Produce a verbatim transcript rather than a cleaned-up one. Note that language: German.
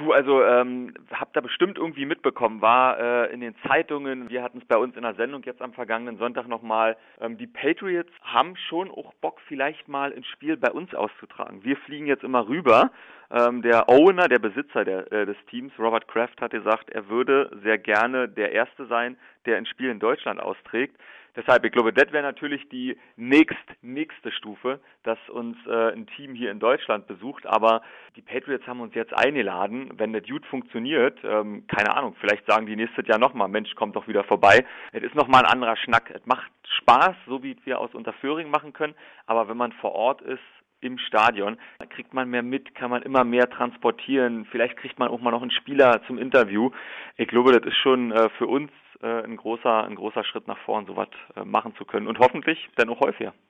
Du, also ähm, habt da bestimmt irgendwie mitbekommen, war äh, in den Zeitungen, wir hatten es bei uns in der Sendung jetzt am vergangenen Sonntag nochmal, ähm, die Patriots haben schon auch Bock, vielleicht mal ein Spiel bei uns auszutragen. Wir fliegen jetzt immer rüber. Ähm, der Owner, der Besitzer der, äh, des Teams, Robert Kraft, hat gesagt, er würde sehr gerne der Erste sein, der ein Spiel in Deutschland austrägt. Deshalb, ich glaube, das wäre natürlich die nächst, nächste Stufe, dass uns äh, ein Team hier in Deutschland besucht. Aber die Patriots haben uns jetzt eingeladen. Wenn das gut funktioniert, ähm, keine Ahnung, vielleicht sagen die nächstes Jahr nochmal, Mensch, kommt doch wieder vorbei. Es ist nochmal ein anderer Schnack. Es macht Spaß, so wie wir aus Unterföhring machen können. Aber wenn man vor Ort ist, im Stadion, da kriegt man mehr mit, kann man immer mehr transportieren. Vielleicht kriegt man auch mal noch einen Spieler zum Interview. Ich glaube, das ist schon äh, für uns äh, ein großer, ein großer Schritt nach vorn, sowas äh, machen zu können und hoffentlich dann auch häufiger.